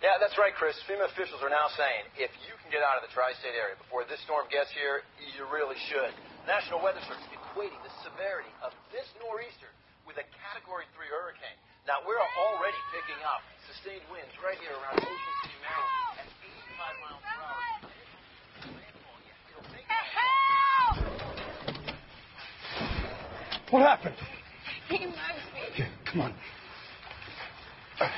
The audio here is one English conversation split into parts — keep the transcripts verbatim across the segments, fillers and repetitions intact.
Yeah, that's right, Chris. FEMA officials are now saying if you can get out of the tri-state area before this storm gets here, you really should. National Weather Service equating the severity of this nor'easter with a Category three hurricane. Now, we're already picking up sustained winds right here around Ocean City, Maryland, at eighty-five miles per hour. What happened? He loves me. Okay, come on. Let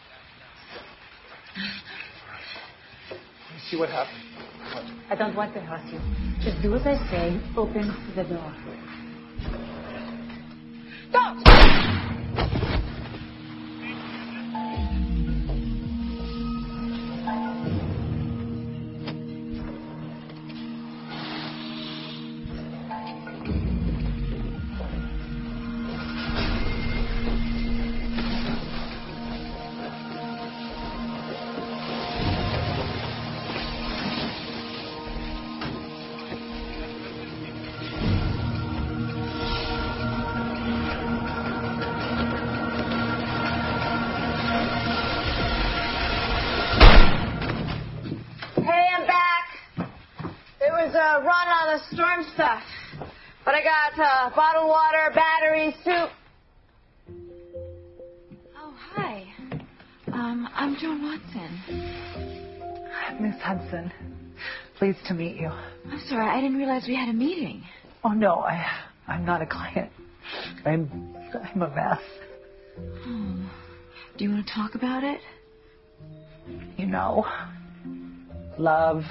me see what happened. What? I don't want to hurt you. Just do as I say. Open the door. Don't! Storm stuff. But I got uh, bottled water, batteries, soup. Oh, hi. Um, I'm Joan Watson. Miss Hudson, pleased to meet you. I'm sorry, I didn't realize we had a meeting. Oh, no, I, I'm not a client. I'm, I'm a mess. Oh. Do you want to talk about it? You know, love.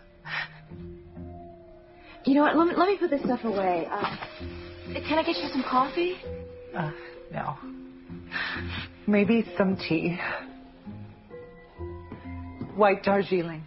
You know what? Let me, let me put this stuff away. Uh, can I get you some coffee? Uh, no. Maybe some tea. White Darjeeling.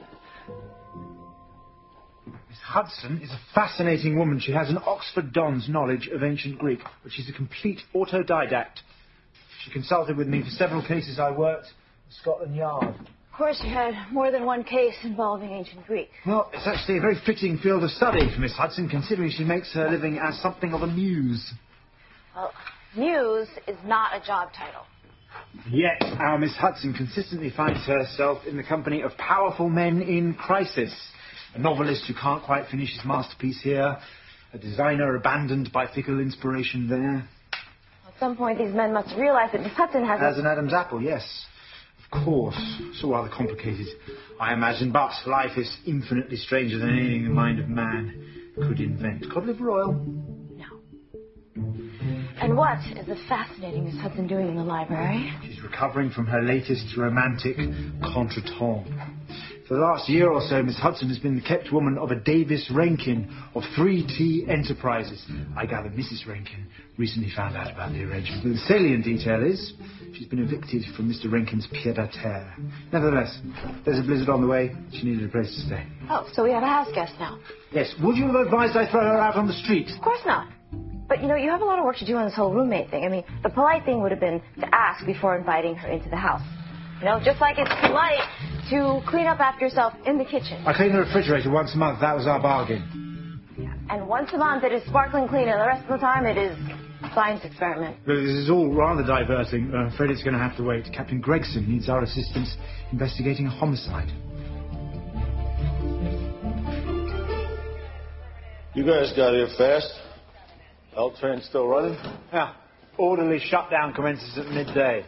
Miss Hudson is a fascinating woman. She has an Oxford Don's knowledge of ancient Greek, but she's a complete autodidact. She consulted with me for several cases I worked at Scotland Yard. Of course, you had more than one case involving ancient Greek. Well, it's actually a very fitting field of study for Miss Hudson, considering she makes her living as something of a muse. Well, muse is not a job title. Yet, our Miss Hudson consistently finds herself in the company of powerful men in crisis. A novelist who can't quite finish his masterpiece here. A designer abandoned by fickle inspiration there. At some point, these men must realize that Miss Hudson has... As an Adam's apple, yes. Of course. So rather complicated, I imagine. But life is infinitely stranger than anything the mind of man could invent. Cod liver oil? No. And what is the fascinating Miss Hudson doing in the library? She's recovering from her latest romantic contretemps. For the last year or so, Miss Hudson has been the kept woman of a Davis Rankin of three T Enterprises. I gather Missus Rankin recently found out about the arrangement. The salient detail is she's been evicted from Mister Rankin's pied-à-terre. Nevertheless, there's a blizzard on the way. She needed a place to stay. Oh, so we have a house guest now. Yes. Would you have advised I throw her out on the street? Of course not. But, you know, you have a lot of work to do on this whole roommate thing. I mean, the polite thing would have been to ask before inviting her into the house. You know, just like it's polite to clean up after yourself in the kitchen. I clean the refrigerator once a month. That was our bargain. Yeah. And once a month it is sparkling clean, and the rest of the time it is a science experiment. Well, this is all rather diverting. I'm afraid it's going to have to wait. Captain Gregson needs our assistance investigating a homicide. You guys got here fast. L train still running? Yeah. Orderly shutdown commences at midday.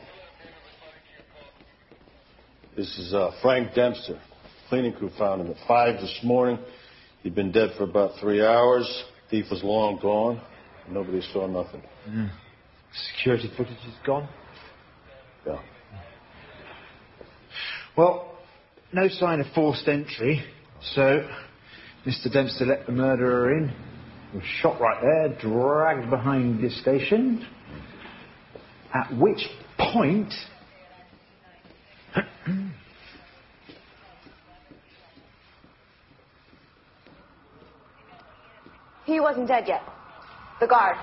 This is uh, Frank Dempster. Cleaning crew found him at five this morning. He'd been dead for about three hours. Thief was long gone. Nobody saw nothing. Mm. Security footage is gone? Yeah. Well, no sign of forced entry. So, Mister Dempster let the murderer in. He was shot right there, dragged behind the station. At which point... He wasn't dead yet. The guard.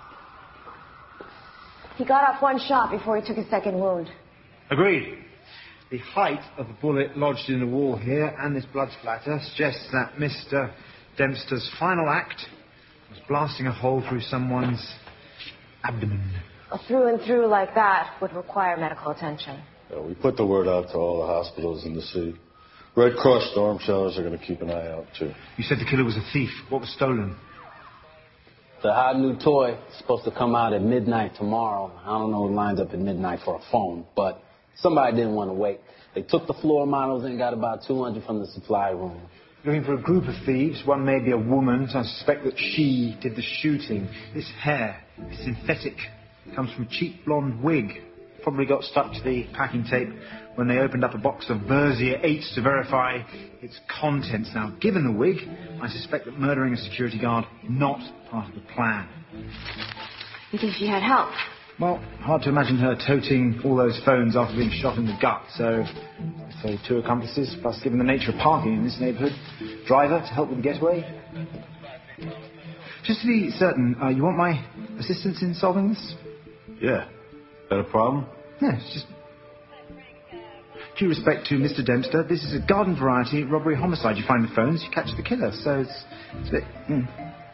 He got off one shot before he took his second wound. Agreed. The height of the bullet lodged in the wall here and this blood splatter suggests that Mister Dempster's final act was blasting a hole through someone's abdomen. through and through like that would require medical attention. Yeah, we put the word out to all the hospitals in the city. Red Cross storm shelters are going to keep an eye out, too. You said the killer was a thief. What was stolen? The hot new toy is supposed to come out at midnight tomorrow. I don't know who lines up at midnight for a phone, but somebody didn't want to wait. They took the floor models and got about two hundred from the supply room. Looking for a group of thieves. One may be a woman, so I suspect that she did the shooting. This hair is synthetic. It comes from a cheap blonde wig. Probably got stuck to the packing tape when they opened up a box of Versier eights to verify its contents. Now, given the wig, I suspect that murdering a security guard is not part of the plan. You think she had help? Well, hard to imagine her toting all those phones after being shot in the gut, so I'd say two accomplices, plus given the nature of parking in this neighbourhood, driver to help with the getaway. Just to be certain, uh, you want my assistance in solving this? Yeah. Got a problem? Yeah, it's just... Due respect to Mister Dempster, this is a garden variety robbery homicide. You find the phones, you catch the killer, so it's, it's a bit... Mm.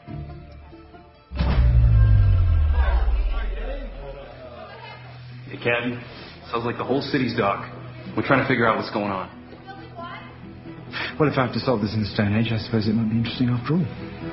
Hey, Captain. Sounds like the whole city's dark. We're trying to figure out what's going on. Well, if I have to solve this in the Stone Age, I suppose it might be interesting after all.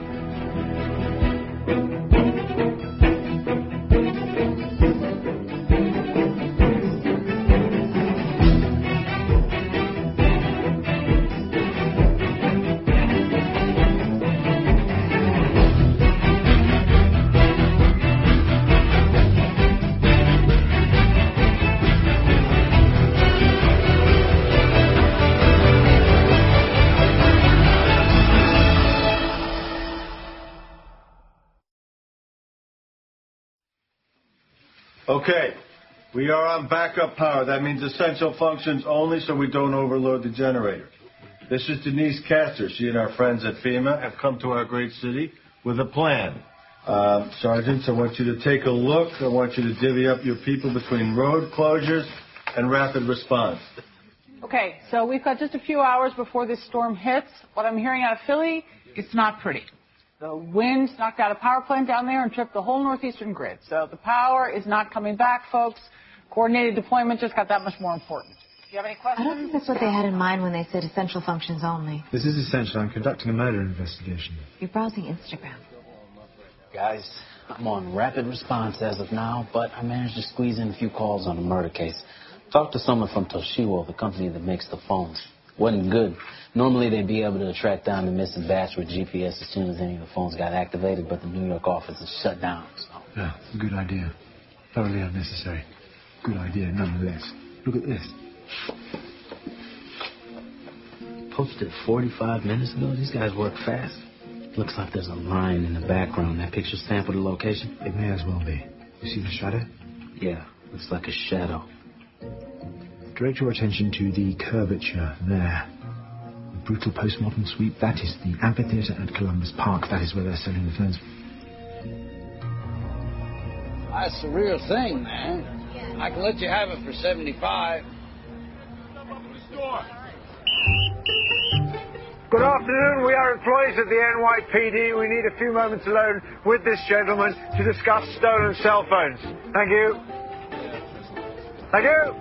Okay, we are on backup power. That means essential functions only so we don't overload the generator. This is Denise Castor. She and our friends at FEMA have come to our great city with a plan. Uh, Sergeants, I want you to take a look. I want you to divvy up your people between road closures and rapid response. Okay, so we've got just a few hours before this storm hits. What I'm hearing out of Philly, it's not pretty. The wind knocked out a power plant down there and tripped the whole northeastern grid. So the power is not coming back, folks. Coordinated deployment just got that much more important. Do you have any questions? I don't think that's what they had in mind when they said essential functions only. This is essential. I'm conducting a murder investigation. You're browsing Instagram. Guys, I'm on rapid response as of now, but I managed to squeeze in a few calls on a murder case. Talked to someone from Toshiba, the company that makes the phones. Wasn't good. Normally they'd be able to track down the missing batch with G P S as soon as any of the phones got activated, but the New York office is shut down. So. Yeah, good idea. Thoroughly unnecessary. Good idea, nonetheless. Look at this. Posted forty-five minutes ago. These guys work fast. Looks like there's a line in the background. That picture sampled the location. It may as well be. You see the shadow? Yeah, looks like a shadow. Direct your attention to the curvature there. The brutal postmodern sweep, that is the amphitheatre at Columbus Park. That is where they're selling the phones. That's the real thing, man. I can let you have it for seventy-five. Good afternoon. We are employees of the N Y P D. We need a few moments alone with this gentleman to discuss stolen cell phones. Thank you. Thank you.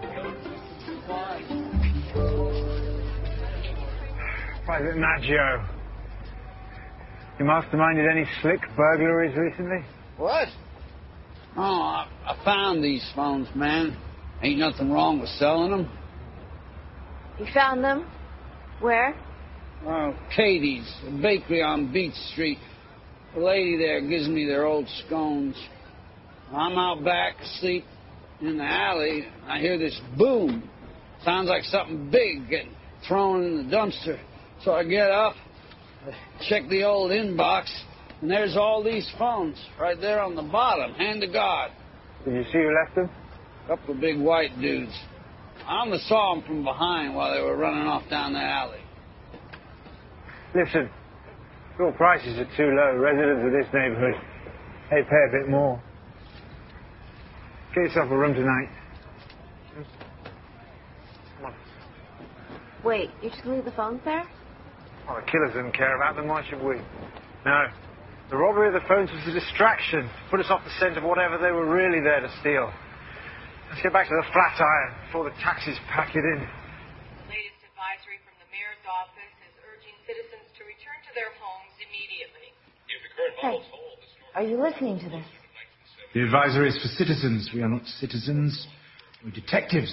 Private Maggio. You masterminded any slick burglaries recently? What? Oh, I, I found these phones, man. Ain't nothing wrong with selling them. You found them? Where? Oh, Katie's, a bakery on Beach Street. The lady there gives me their old scones. I'm out back asleep in the alley. I hear this boom. Sounds like something big getting thrown in the dumpster. So I get up, check the old inbox, and there's all these phones right there on the bottom, hand to God. Did you see who left them? A couple of big white dudes. I almost saw them from behind while they were running off down the alley. Listen, your prices are too low. Residents of this neighborhood, they pay a bit more. Get yourself a room tonight. Come on. Wait, you're just going to leave the phones there? Well, the killers didn't care about them. Why should we? No. The robbery of the phones was a distraction to put us off the scent of whatever they were really there to steal. Let's get back to the Flatiron before the taxis pack it in. The latest advisory from the mayor's office is urging citizens to return to their homes immediately. If the current models hold, are you listening to this? The advisory is for citizens. We are not citizens. We're detectives.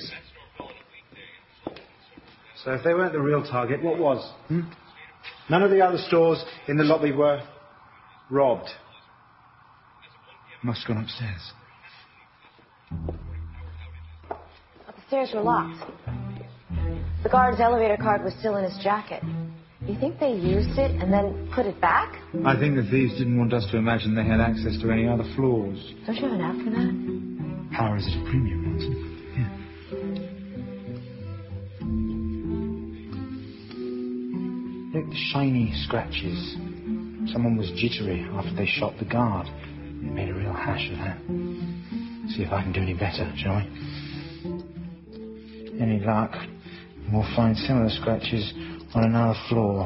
So if they weren't the real target, what was? Hmm? None of the other stores in the lobby were robbed. Must have gone upstairs. The stairs were locked. The guard's elevator card was still in his jacket. You think they used it and then put it back? I think the thieves didn't want us to imagine they had access to any other floors. Don't you have an app for that? Power is at a premium, Watson. Yeah. Look, the shiny scratches. Someone was jittery after they shot the guard. They made a real hash of that. See if I can do any better, shall we? Any luck, we'll find similar scratches on another floor.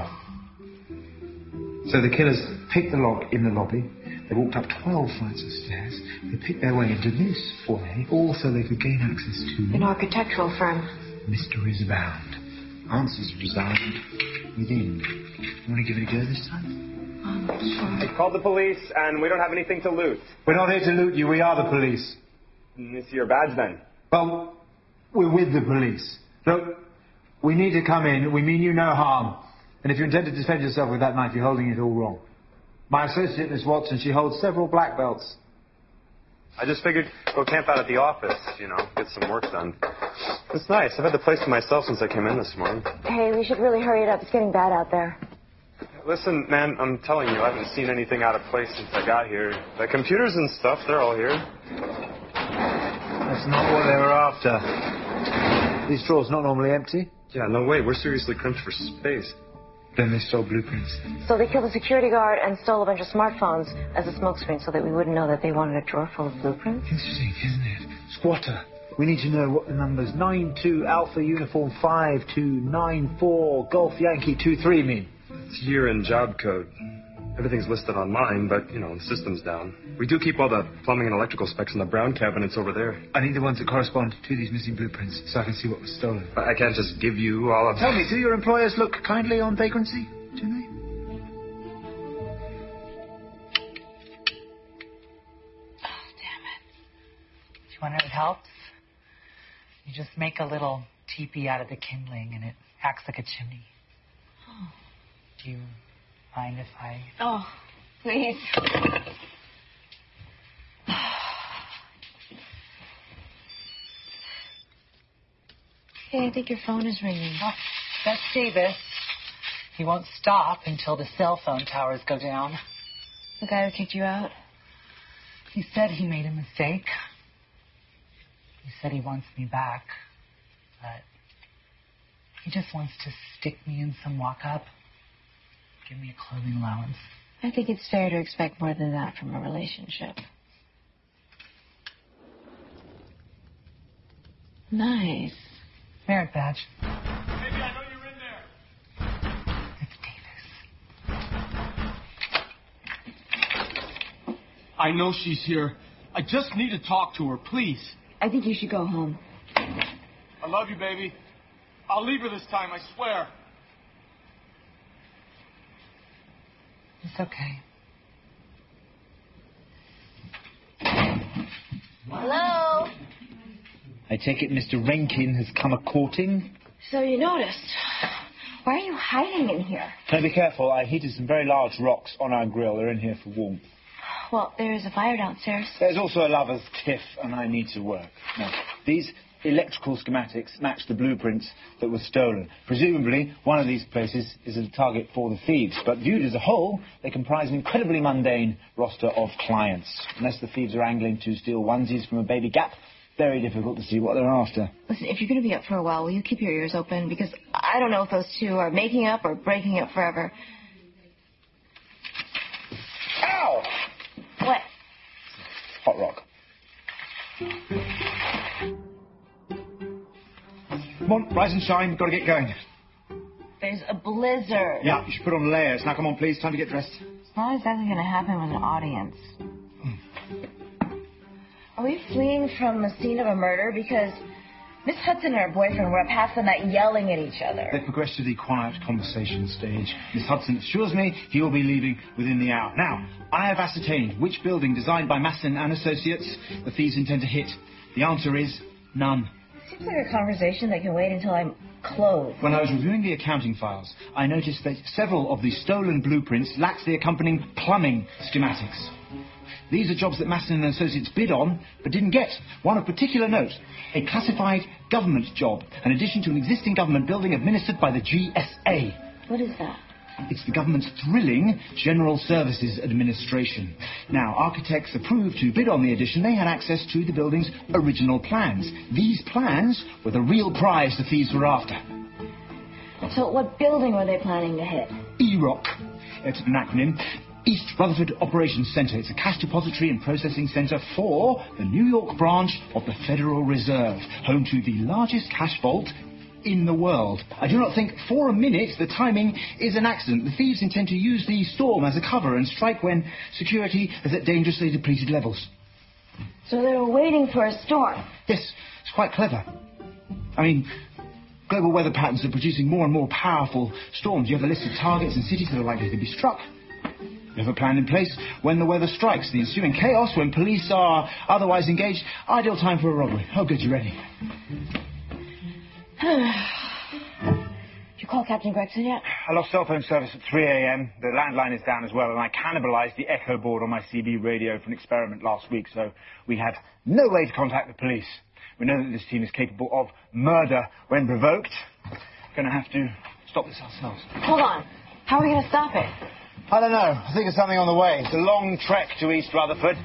So the killers picked the lock in the lobby. They walked up twelve flights of stairs. They picked their way into this foyer, all so they could gain access to... An architectural firm. Mysteries abound. Answers reside within. You want to give it a go this time? Um, sure. I called the police, and we don't have anything to loot. We're not here to loot you. We are the police. It's your badge, then. Well, we're with the police. Look, we need to come in. We mean you no harm. And if you intend to defend yourself with that knife, you're holding it all wrong. My associate, Miss Watson, she holds several black belts. I just figured go camp out at the office, you know, get some work done. It's nice. I've had the place to myself since I came in this morning. Hey, we should really hurry it up. It's getting bad out there. Listen, man, I'm telling you, I haven't seen anything out of place since I got here. The computers and stuff, they're all here. That's not what they were after. These drawers not normally empty? Yeah, no way. We're seriously crimped for space. Then they stole blueprints. So they killed the security guard and stole a bunch of smartphones as a smokescreen so that we wouldn't know that they wanted a drawer full of blueprints? Interesting, isn't it? Squatter. We need to know what the numbers nine two Alpha Uniform five two nine four Golf Yankee two three mean. It's year and job code. Everything's listed on mine, but, you know, the system's down. We do keep all the plumbing and electrical specs in the brown cabinets over there. I need the ones that correspond to these missing blueprints so I can see what was stolen. But I can't just give you all of... Tell me, do your employers look kindly on vagrancy? Do they? Oh, damn it. Do you want to know what helps? You just make a little teepee out of the kindling and it acts like a chimney. Oh. Do you mind if I... Oh, please. Hey, I think your phone is ringing. Oh, that's Davis. He won't stop until the cell phone towers go down. The guy who kicked you out? He said he made a mistake. He said he wants me back. But he just wants to stick me in some walk-up. Give me a clothing allowance. I think it's fair to expect more than that from a relationship. Nice. Merit badge. Baby, I know you're in there. It's Davis. I know she's here. I just need to talk to her, please. I think you should go home. I love you, baby. I'll leave her this time, I swear. It's okay. Hello? I take it Mister Rankin has come a-courting? So you noticed. Why are you hiding in here? Now be careful. I heated some very large rocks on our grill. They're in here for warmth. Well, there is a fire downstairs. There's also a lover's tiff, and I need to work. Now, these electrical schematics match the blueprints that were stolen. Presumably, one of these places is a target for the thieves, but viewed as a whole, they comprise an incredibly mundane roster of clients. Unless the thieves are angling to steal onesies from a baby Gap, very difficult to see what they're after. Listen, if you're going to be up for a while, will you keep your ears open? Because I don't know if those two are making up or breaking up forever. Ow! What? Hot rock. Come on, rise and shine. We've got to get going. There's a blizzard. Yeah, you should put on layers. Now, come on, please. Time to get dressed. not exactly going to happen with an audience. Are we fleeing from a scene of a murder? Because Miss Hudson and her boyfriend were up half the night yelling at each other. They progressed to the quiet conversation stage. Miss Hudson assures me he will be leaving within the hour. Now, I have ascertained which building designed by Masson and Associates the thieves intend to hit. The answer is none. Seems like a conversation that can wait until I'm closed. When I was reviewing the accounting files, I noticed that several of the stolen blueprints lacked the accompanying plumbing schematics. These are jobs that Masson and Associates bid on, but didn't get. One of particular note, a classified government job, an addition to an existing government building administered by the G S A. What is that? It's the government's thrilling General Services Administration. Now, architects approved to bid on the addition. They had access to the building's original plans. These plans were the real prize the thieves were after. So what building were they planning to hit? E R O C. It's an acronym. East Rutherford Operations Center. It's a cash depository and processing center for the New York branch of the Federal Reserve, home to the largest cash vault in the world. I do not think for a minute the timing is an accident. The thieves intend to use the storm as a cover and strike when security is at dangerously depleted levels. So they were waiting for a storm? Yes, it's quite clever. I mean, global weather patterns are producing more and more powerful storms. You have a list of targets and cities that are likely to be struck. You have a plan in place when the weather strikes. The ensuing chaos when police are otherwise engaged. Ideal time for a robbery. Oh, good, you're ready. Did you call Captain Gregson yet? I lost cell phone service at three a.m. The landline is down as well, and I cannibalized the echo board on my C B radio for an experiment last week, so we had no way to contact the police. We know that this team is capable of murder when provoked. We're going to have to stop this ourselves. Hold on. How are we going to stop it? I don't know. I think there's something on the way. It's a long trek to East Rutherford.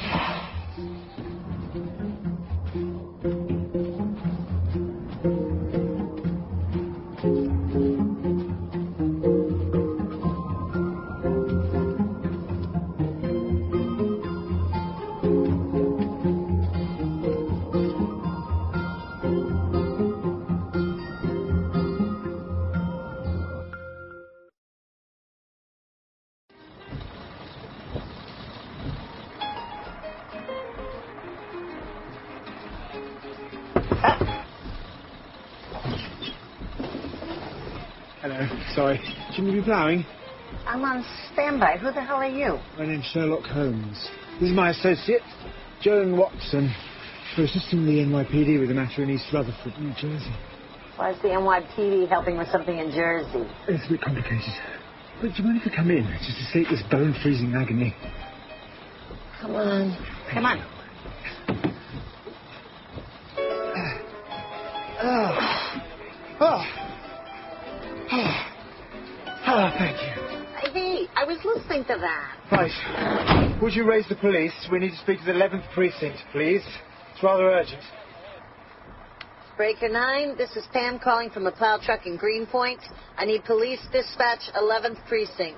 Hello, sorry. Shouldn't you be ploughing? I'm on standby. Who the hell are you? My name's Sherlock Holmes. This is my associate, Joan Watson. We're assisting the N Y P D with a matter in East Rutherford, New Jersey. Why is the N Y P D helping with something in Jersey? It's a bit complicated. But do you mind if I come in, just to escape this bone-freezing agony? Come on. Come on. Ah. Ah. Ah. Ah, thank you. Hey, I was listening to that. Right. Would you raise the police? We need to speak to the eleventh precinct, please. It's rather urgent. Breaker nine, this is Pam calling from a plow truck in Greenpoint. I need police dispatch eleventh precinct.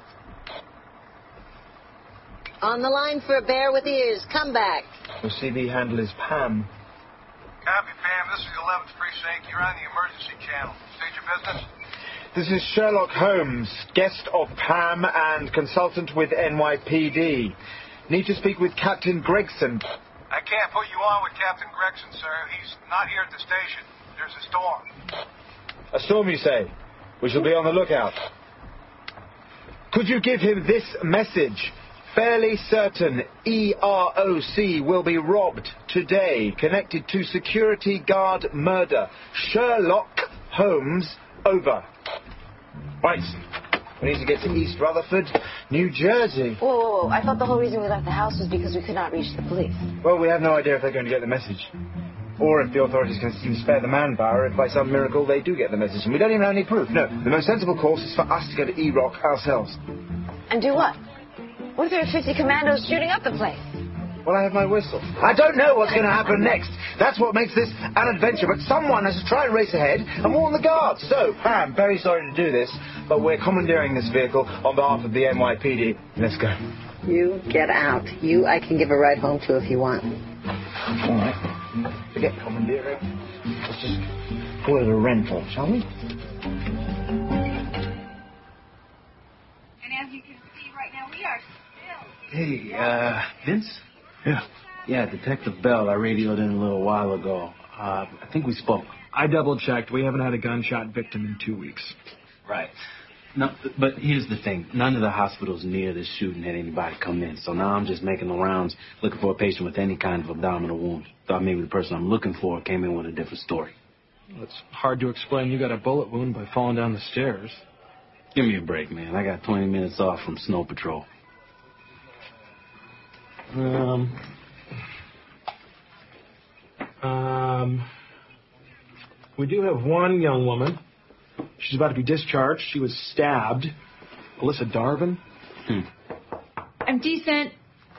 On the line for a bear with ears. Come back. The C B handle is Pam. Copy, Pam. This is the eleventh precinct. You're on the emergency channel. State your business. This is Sherlock Holmes, guest of Pam and consultant with N Y P D. Need to speak with Captain Gregson. I can't put you on with Captain Gregson, sir. He's not here at the station. There's a storm. A storm, you say? We shall be on the lookout. Could you give him this message? Fairly certain E R O C will be robbed today, connected to security guard murder. Sherlock Holmes, over. Right. We need to get to East Rutherford, New Jersey. Whoa, whoa, whoa. I thought the whole reason we left the house was because we could not reach the police. Well, we have no idea if they're going to get the message. Or if the authorities can even spare the manpower, if by some miracle they do get the message. And we don't even have any proof. No, the most sensible course is for us to go to E R O C ourselves. And do what? What if there are fifty commandos shooting up the place? Well, I have my whistle. I don't know what's going to happen next. That's what makes this an adventure. But someone has to try and race ahead and warn the guards. So, Pam, very sorry to do this, but we're commandeering this vehicle on behalf of the N Y P D. Let's go. You get out. You I can give a ride home to if you want. All right. Forget commandeering. Let's just call it a rental, shall we? And as you can see right now, we are Hey, uh, Vince? Yeah. Yeah, Detective Bell. I radioed in a little while ago. Uh, I think we spoke. I double-checked. We haven't had a gunshot victim in two weeks. Right. No, but here's the thing. None of the hospitals near this shooting had anybody come in, so now I'm just making the rounds looking for a patient with any kind of abdominal wound. Thought maybe the person I'm looking for came in with a different story. Well, it's hard to explain you got a bullet wound by falling down the stairs. Give me a break, man. I got twenty minutes off from snow patrol. Um... Um... We do have one young woman. She's about to be discharged. She was stabbed. Alyssa Darvin. Hmm. I'm decent.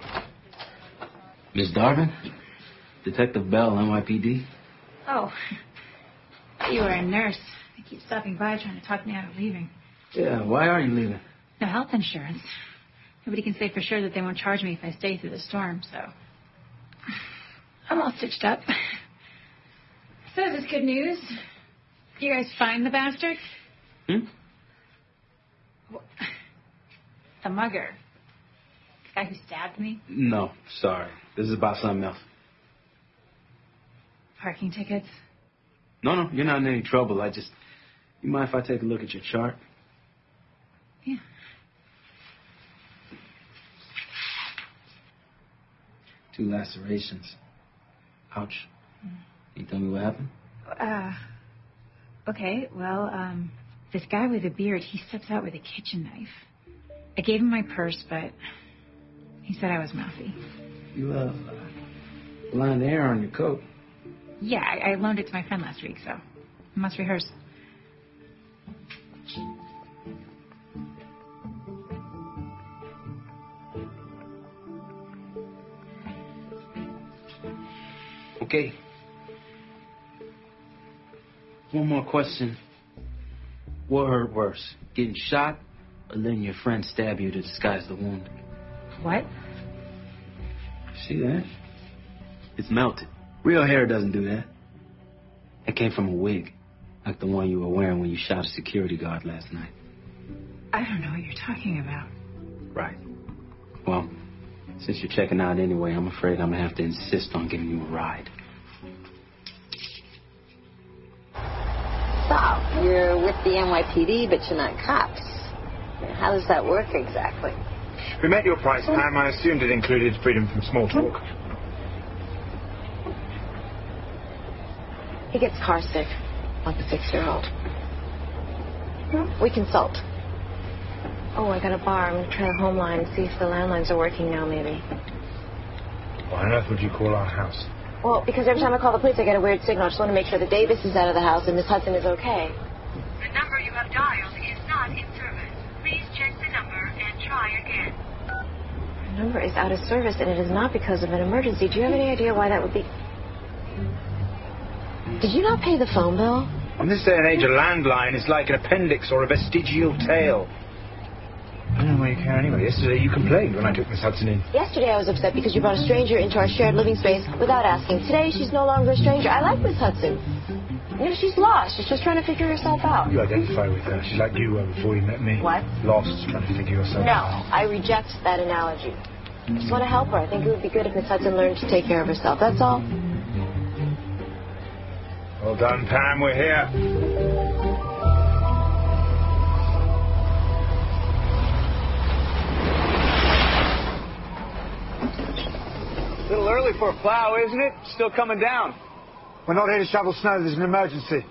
Miss Darvin? Detective Bell, N Y P D? Oh, you were a nurse. They keep stopping by trying to talk me out of leaving. Yeah, why are you leaving? No health insurance. Nobody can say for sure that they won't charge me if I stay through the storm, so I'm all stitched up. So this is good news. You guys find the bastard? Hmm? The mugger. The guy who stabbed me? No, sorry. This is about something else. Parking tickets? No, no, you're not in any trouble. I just... You mind if I take a look at your chart? Yeah. Two lacerations. Ouch. Mm. Can you tell me what happened? Uh... Okay, well, um, this guy with a beard, he steps out with a kitchen knife. I gave him my purse, but he said I was mouthy. You, uh, blind air on your coat. Yeah, I, I loaned it to my friend last week, so I must rehearse. Okay. One more question. What hurt worse? Getting shot or letting your friend stab you to disguise the wound? What? See that? It's melted. Real hair doesn't do that. It came from a wig, like the one you were wearing when you shot a security guard last night. I don't know what you're talking about. Right. Well, since you're checking out anyway, I'm afraid I'm gonna have to insist on giving you a ride. So, you're with the N Y P D, but you're not cops. How does that work exactly? We met your price, Pam. I assumed it included freedom from small talk. He gets car sick, like a six-year-old. We consult. Oh, I got a bar. I'm going to try the home line and see if the landlines are working now, maybe. Why on earth would you call our house? Well, because every time I call the police, I get a weird signal. I just want to make sure that Davis is out of the house and Miss Hudson is okay. The number you have dialed is not in service. Please check the number and try again. The number is out of service, and it is not because of an emergency. Do you have any idea why that would be? Did you not pay the phone bill? In this day and age, a landline is like an appendix or a vestigial tale. I don't know why you care anyway. Yesterday you complained when I took Miss Hudson in. Yesterday I was upset because you brought a stranger into our shared living space without asking. Today she's no longer a stranger. I like Miss Hudson. You know, she's lost. She's just trying to figure herself out. You identify with her. She's like you were before you met me. What? Lost, trying to figure yourself No, out. I reject that analogy. I just want to help her. I think it would be good if Miss Hudson learned to take care of herself. That's all. Well done, Pam. We're here. A little early for a plow, isn't it? Still coming down. We're not here to shovel snow. There's an emergency.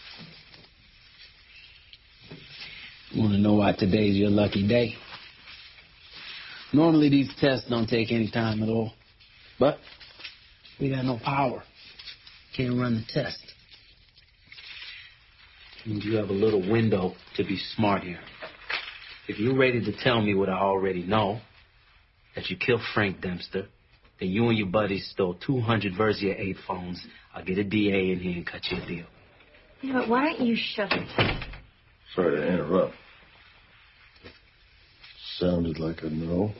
You want to know why today's your lucky day? Normally these tests don't take any time at all. But we got no power. Can't run the test. Means you have a little window to be smart here. If you're ready to tell me what I already know, that you killed Frank Dempster, then you and your buddies stole two hundred Versia eight phones, I'll get a D A in here and cut you a deal. Yeah, but why don't you shut it? Sorry to interrupt. Sounded like a no.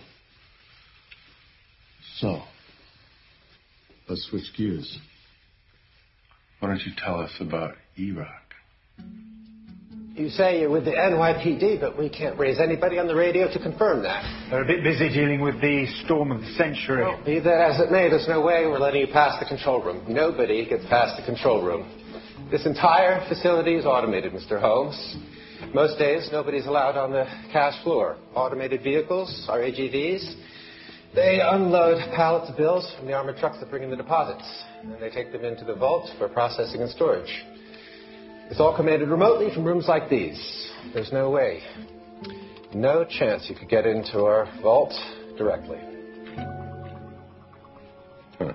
So, let's switch gears. Why don't you tell us about Iraq? You say you're with the N Y P D, but we can't raise anybody on the radio to confirm that. They're a bit busy dealing with the storm of the century. Well, be that as it may, there's no way we're letting you pass the control room. Nobody gets past the control room. This entire facility is automated, Mister Holmes. Most days, nobody's allowed on the cash floor. Automated vehicles, our A G Vs, they unload pallets of bills from the armored trucks that bring in the deposits. And they take them into the vault for processing and storage. It's all commanded remotely from rooms like these. There's no way, no chance you could get into our vault directly. Huh.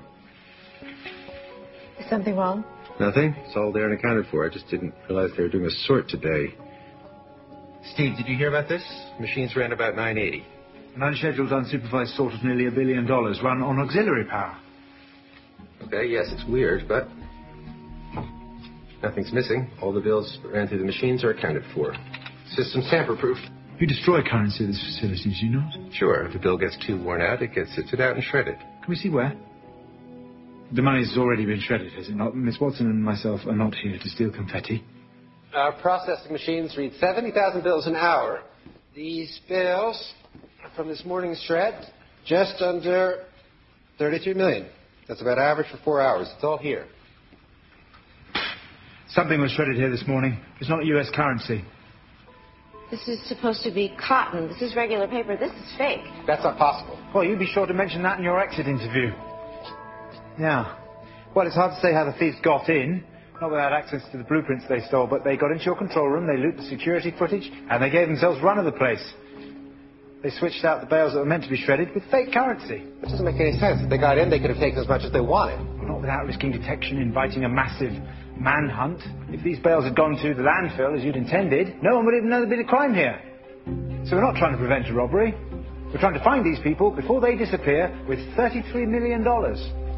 Is something wrong? Nothing. It's all there and accounted for. I just didn't realize they were doing a sort today. Steve, did you hear about this? Machines ran about nine eighty. An unscheduled, unsupervised sort of nearly a billion dollars run on auxiliary power. Okay, yes, it's weird, but nothing's missing. All the bills that ran through the machines are accounted for. System's tamper-proof. You destroy currency at this facility, do you not? Sure. If the bill gets too worn out, it gets sifted out and shredded. Can we see where? The money's already been shredded, has it not? Miss Watson and myself are not here to steal confetti. Our processing machines read seventy thousand bills an hour. These bills from this morning's shred, just under thirty-three million. That's about average for four hours. It's all here. Something was shredded here this morning. It's not U S currency. This is supposed to be cotton. This is regular paper. This is fake. That's not possible. Well, you be sure to mention that in your exit interview. Yeah. Well, it's hard to say how the thieves got in. Not without access to the blueprints they stole, but they got into your control room, they looped the security footage, and they gave themselves run of the place. They switched out the bales that were meant to be shredded with fake currency. That doesn't make any sense. If they got in, they could have taken as much as they wanted. Well, not without risking detection, inviting a massive manhunt. If these bales had gone to the landfill, as you'd intended, no one would even know there'd been a crime here. So we're not trying to prevent a robbery. We're trying to find these people before they disappear with thirty-three million dollars.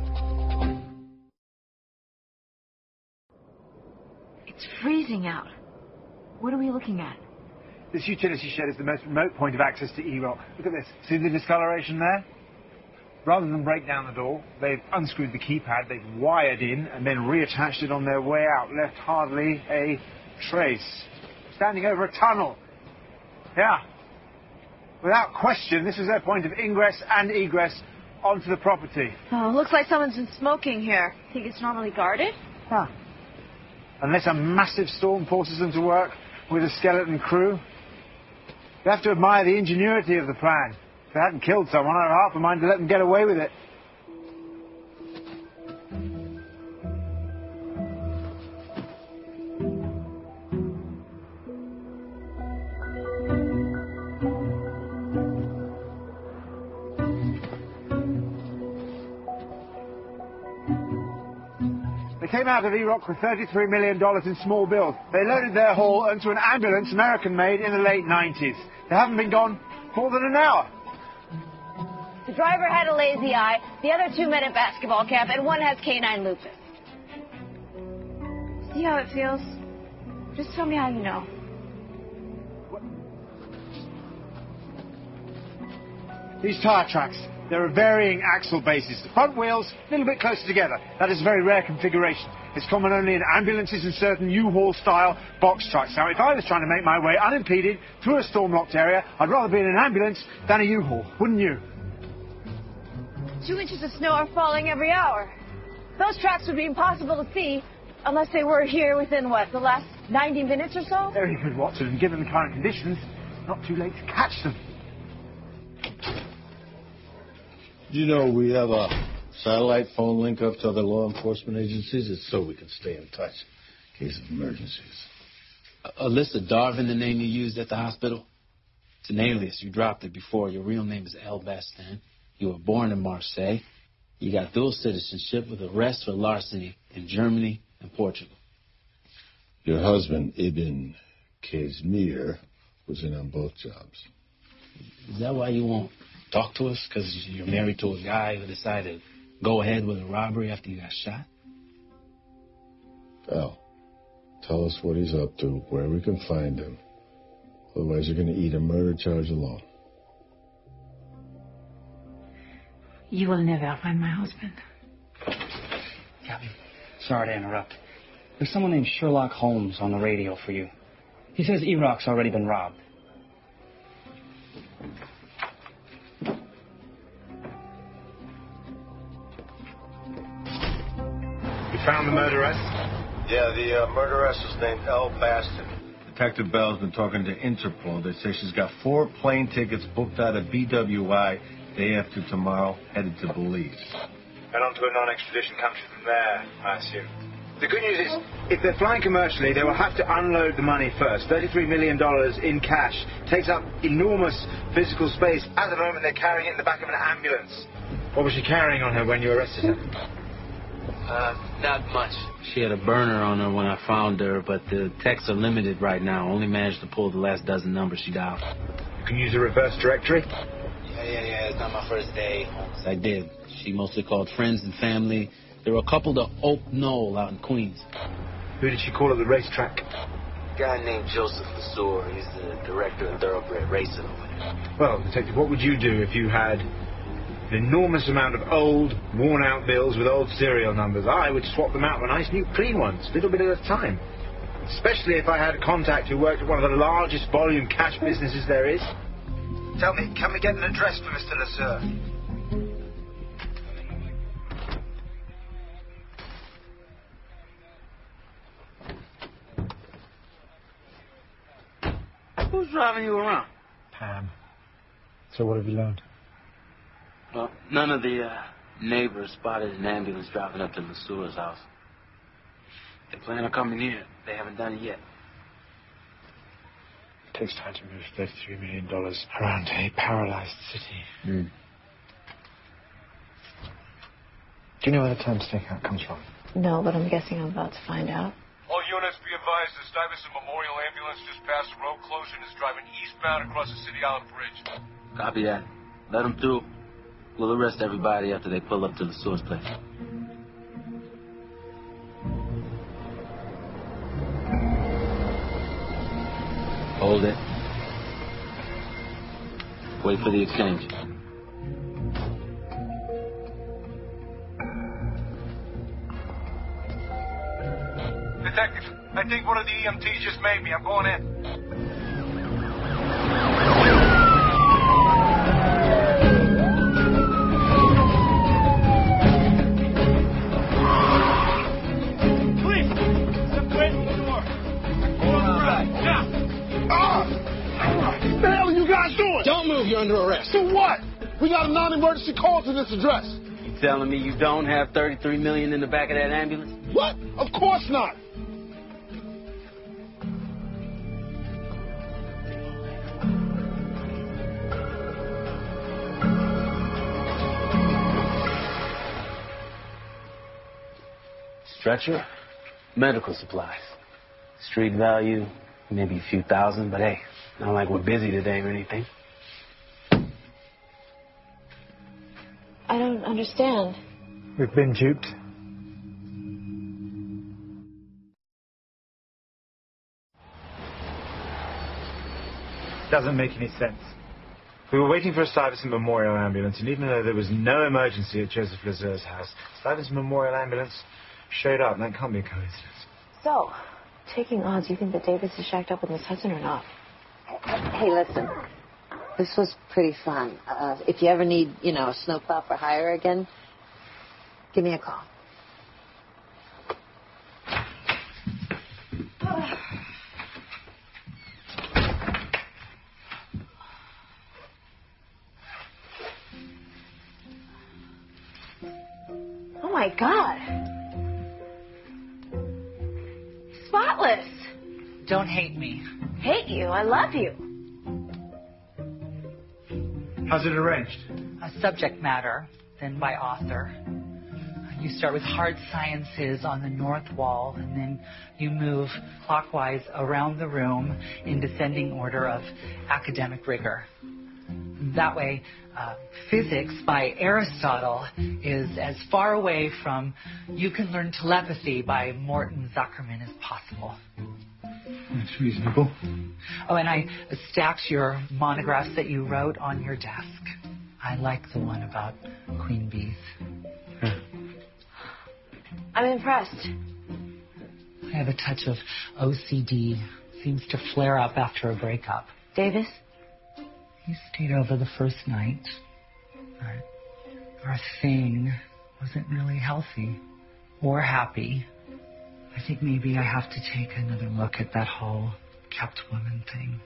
It's freezing out. What are we looking at? This utility shed is the most remote point of access to E ROC. Look at this. See the discoloration there? Rather than break down the door, they've unscrewed the keypad, they've wired in, and then reattached it on their way out. Left hardly a trace. Standing over a tunnel. Yeah. Without question, this is their point of ingress and egress onto the property. Oh, looks like someone's been smoking here. Think it's normally guarded? Huh. Unless a massive storm forces them to work with a skeleton crew. You have to admire the ingenuity of the plan. If they hadn't killed someone, I'd have half a mind to let them get away with it. They came out of E ROC with thirty-three million dollars in small bills. They loaded their haul into an ambulance, American-made, in the late nineties. They haven't been gone more than an hour. The driver had a lazy eye, the other two met at basketball camp, and one has canine lupus. See how it feels? Just tell me how you know. These tire tracks, there are varying axle bases. The front wheels, a little bit closer together. That is a very rare configuration. It's common only in ambulances and certain U-Haul style box trucks. Now, if I was trying to make my way unimpeded through a storm-locked area, I'd rather be in an ambulance than a U-Haul, wouldn't you? Two inches of snow are falling every hour. Those tracks would be impossible to see unless they were here within, what, the last ninety minutes or so? Very good, Watson. And given the current conditions, not too late to catch them. You know, we have a satellite phone link up to other law enforcement agencies. It's so we can stay in touch in case of emergencies. Uh, Alyssa Darvin, the name you used at the hospital? It's an alias. You dropped it before. Your real name is El Bastin. You were born in Marseille. You got dual citizenship with arrest for larceny in Germany and Portugal. Your husband, Ibn Kazmir, was in on both jobs. Is that why you won't talk to us? Because you're married to a guy who decided to go ahead with a robbery after you got shot? Al, tell us what he's up to, where we can find him. Otherwise, you're going to eat a murder charge alone. You will never find my husband. Gabby, sorry to interrupt. There's someone named Sherlock Holmes on the radio for you. He says Iraq's already been robbed. You found the murderess? Yeah, the uh, murderess is named Elle Baston. Detective Bell's been talking to Interpol. They say she's got four plane tickets booked out of B W I day after tomorrow, headed to Belize. And on to a non-extradition country from there, I assume. The good news is, if they're flying commercially, they will have to unload the money first. thirty-three million dollars in cash takes up enormous physical space. At the moment, they're carrying it in the back of an ambulance. What was she carrying on her when you arrested her? Uh, not much. She had a burner on her when I found her, but the texts are limited right now. Only managed to pull the last dozen numbers she dialed. You can use a reverse directory? Yeah, yeah, yeah. It's not my first day. I did. She mostly called friends and family. There were a couple to Oak Knoll out in Queens. Who did she call at the racetrack? A guy named Joseph Lesueur. He's the director of thoroughbred racing over there. Well, Detective, what would you do if you had an enormous amount of old, worn-out bills with old serial numbers? I would swap them out for nice, new, clean ones, a little bit at a time. Especially if I had a contact who worked at one of the largest volume cash businesses there is. Tell me, can we get an address for Mister Lesueur? Who's driving you around? Pam. So what have you learned? Well, none of the uh, neighbors spotted an ambulance driving up to Lesueur's house. They plan on coming here. They haven't done it yet. It takes time to move thirty-three million dollars around a paralyzed city. Mm. Do you know where the term stakeout comes from? No, but I'm guessing I'm about to find out. All units be advised, the Stuyvesant Memorial Ambulance just passed the road closure and is driving eastbound across the City Island Bridge. Copy that. Let them through. We'll arrest everybody after they pull up to Lesueur's place. Hold it. Wait for the exchange. Detective, I think one of the E M Ts just made me. I'm going in. Please, step right in the door. All right, now. Ah! What the hell are you guys doing? Don't move, you're under arrest. For what? We got a non-emergency call to this address. You telling me you don't have thirty-three million dollars in the back of that ambulance? What? Of course not. Stretcher, medical supplies. Street value, maybe a few thousand, but hey, not like we're busy today or anything. I don't understand. We've been duped. Doesn't make any sense. We were waiting for a Stuyvesant Memorial ambulance, and even though there was no emergency at Joseph Lesueur's house, Stuyvesant Memorial ambulance showed up, and that can't be a coincidence. So, taking odds, you think that Davis is shacked up with Miss Hudson or not? Hey, listen. This was pretty fun. Uh, if you ever need, you know, a snowplow for hire again, give me a call. Oh, my God. Spotless. Don't hate me. Hate you. I love you. How's it arranged? A subject matter, then by author. You start with hard sciences on the north wall, and then you move clockwise around the room in descending order of academic rigor. That way, uh, physics by Aristotle is as far away from you can learn telepathy by Morton Zuckerman as possible. That's reasonable. Oh, and I stacked your monographs that you wrote on your desk. I like the one about queen bees. I'm impressed. I have a touch of O C D, seems to flare up after a breakup. Davis? He stayed over the first night. But our thing wasn't really healthy or happy. I think maybe I have to take another look at that whole kept woman thing.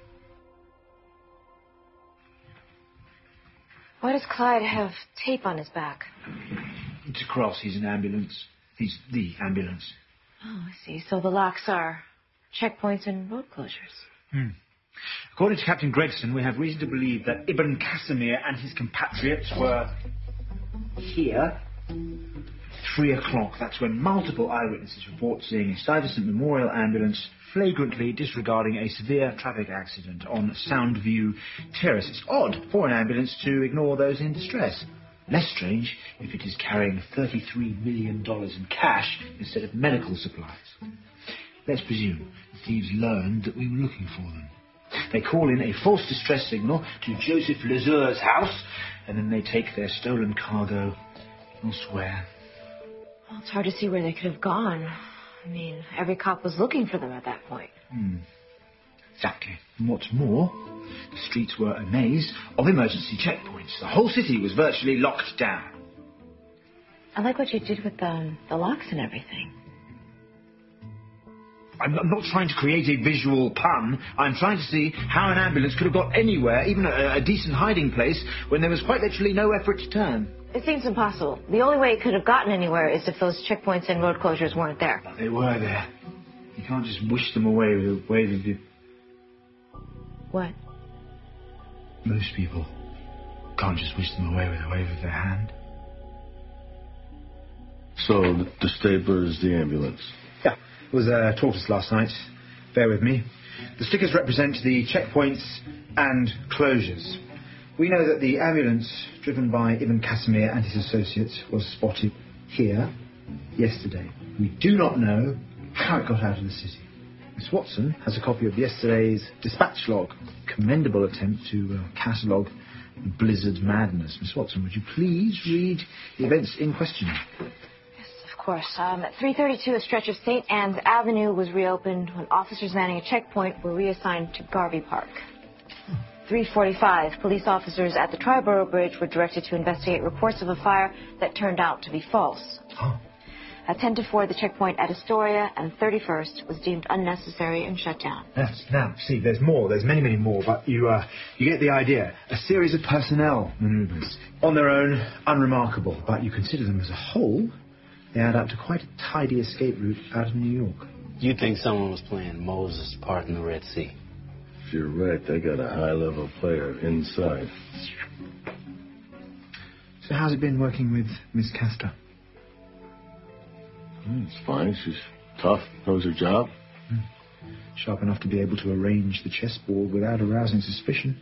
Why does Clyde have tape on his back? It's a cross. He's an ambulance. He's the ambulance. Oh, I see. So the locks are checkpoints and road closures. Hmm. According to Captain Gregson, we have reason to believe that Ibn Casimir and his compatriots were here. Three o'clock. That's when multiple eyewitnesses report seeing a Stuyvesant Memorial ambulance flagrantly disregarding a severe traffic accident on Soundview Terrace. It's odd for an ambulance to ignore those in distress. Less strange if it is carrying thirty-three million dollars in cash instead of medical supplies. Let's presume the thieves learned that we were looking for them. They call in a false distress signal to Joseph Lesueur's house, and then they take their stolen cargo elsewhere. Well, it's hard to see where they could have gone. I mean, every cop was looking for them at that point. Hmm. Exactly. And what's more, the streets were a maze of emergency checkpoints. The whole city was virtually locked down. I like what you did with the, the locks and everything. I'm I'm not trying to create a visual pun. I'm trying to see how an ambulance could have got anywhere, even a, a decent hiding place, when there was quite literally no effort to turn. It seems impossible. The only way it could have gotten anywhere is if those checkpoints and road closures weren't there. They were there. You can't just wish them away with a wave of your... What? Most people can't just wish them away with a wave of their hand. So, the, the stapler is the ambulance? Yeah. It was uh, taught us last night. Bear with me. The stickers represent the checkpoints and closures. We know that the ambulance, driven by Ibn Casimir and his associates, was spotted here yesterday. We do not know how it got out of the city. Miss Watson has a copy of yesterday's dispatch log. Commendable attempt to uh, catalogue the blizzard madness. Miss Watson, would you please read the events in question? Of course. Um, at three thirty-two, a stretch of Saint Anne's Avenue was reopened when officers manning a checkpoint were reassigned to Garvey Park. three forty-five, police officers at the Triborough Bridge were directed to investigate reports of a fire that turned out to be false. Oh. At ten to four, the checkpoint at Astoria and thirty-first was deemed unnecessary and shut down. Yes, now, see, there's more. There's many, many more, but you, uh, you get the idea. A series of personnel manoeuvres. On their own, unremarkable, but you consider them as a whole, they add up to quite a tidy escape route out of New York. You think someone was playing Moses' part in the Red Sea? If you're right, they got a high-level player inside. So how's it been working with Miss Castor? Mm, it's fine. She's tough, knows her job. Mm. Sharp enough to be able to arrange the chessboard without arousing suspicion.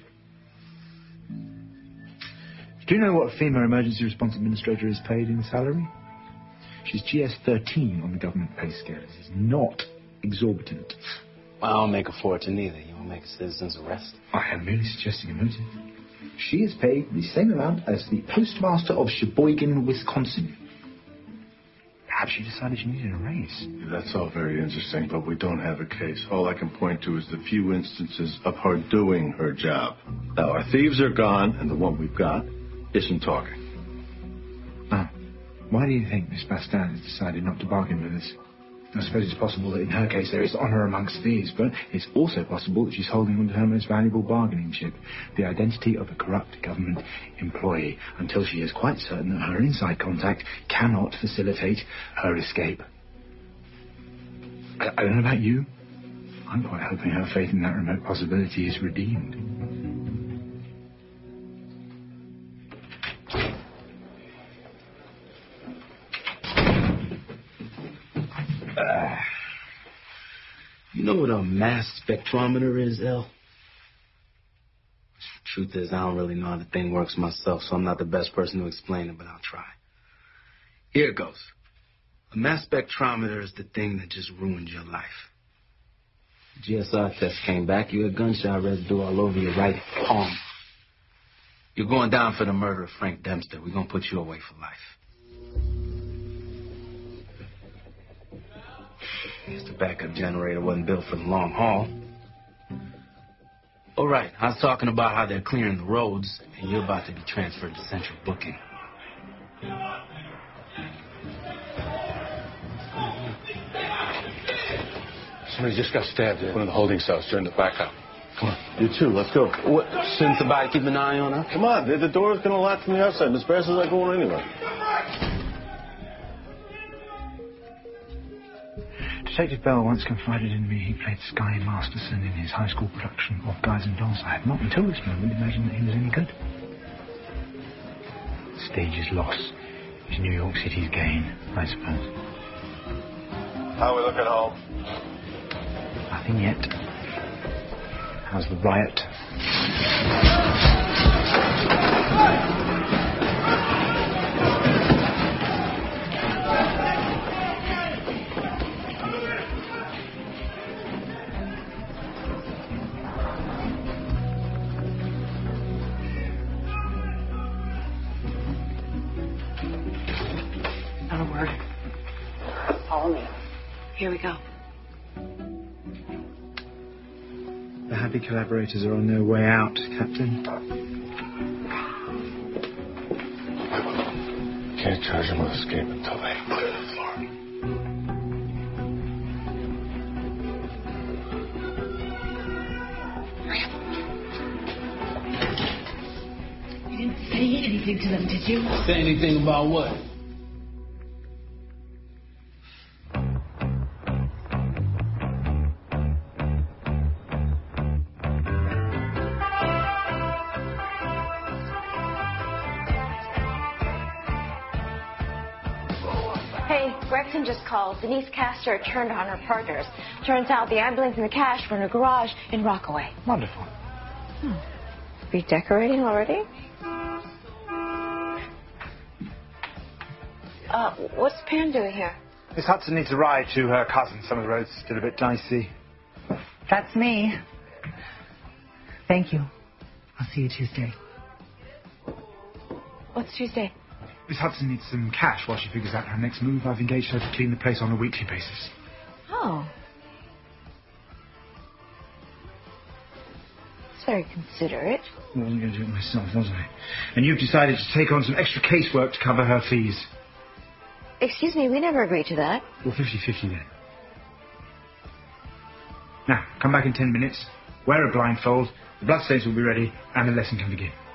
Do you know what FEMA Emergency Response Administrator is paid in salary? She's G S thirteen on the government pay scale. This is not exorbitant. Well, I don't make a fortune either. You won't make a citizen's arrest. I am merely suggesting a motive. She is paid the same amount as the postmaster of Sheboygan, Wisconsin. Perhaps she decided she needed a raise. That's all very interesting, but we don't have a case. All I can point to is the few instances of her doing her job. Now, our thieves are gone, and the one we've got isn't talking. Ah. Why do you think Miss Bastin has decided not to bargain with us? I suppose it's possible that in her case there is honour amongst thieves, but it's also possible that she's holding on to her most valuable bargaining chip, the identity of a corrupt government employee, until she is quite certain that her inside contact cannot facilitate her escape. I, I don't know about you. I'm quite hoping her faith in that remote possibility is redeemed. Uh, you know what a mass spectrometer is, El? Truth is, I don't really know how the thing works myself, so I'm not the best person to explain it, but I'll try. Here it goes. A mass spectrometer is the thing that just ruined your life. The G S R test came back. You had gunshot residue all over your right palm. You're going down for the murder of Frank Dempster. We're going to put you away for life. I guess the backup generator wasn't built for the long haul. All right, I was talking about how they're clearing the roads, and you're about to be transferred to central booking. Somebody just got stabbed in one of the holding cells during the blackout. Come on. You too, let's go. What? Shouldn't somebody keep an eye on her? Come on, the, the door's gonna lock from the outside. Miss Brass is not going anywhere. Detective Bell once confided in me he played Sky Masterson in his high school production of Guys and Dolls. I had not until this moment imagined that he was any good. Stage's loss is New York City's gain, I suppose. How we look at home? Nothing yet. How's the riot? Not a word. Follow me. Here we go. The happy collaborators are on their way out, Captain. Can't charge them with escape until they clear the floor. You didn't say anything to them, did you? Say anything about what? Hey, Gregson just called. Denise Castor turned on her partners. Turns out the ambulance and the cash were in a garage in Rockaway. Wonderful. Hmm. Redecorating already? Uh, what's Pam doing here? Miss Hudson needs a ride to her cousin. Some of the roads are still a bit dicey. That's me. Thank you. I'll see you Tuesday. What's Tuesday? Miss Hudson needs some cash while she figures out her next move. I've engaged her to clean the place on a weekly basis. Oh. It's very considerate. I wasn't going to do it myself, was I? And you've decided to take on some extra casework to cover her fees. Excuse me, we never agreed to that. Well, fifty-fifty then. Now, come back in ten minutes, wear a blindfold, the bloodstains will be ready, and the lesson can begin.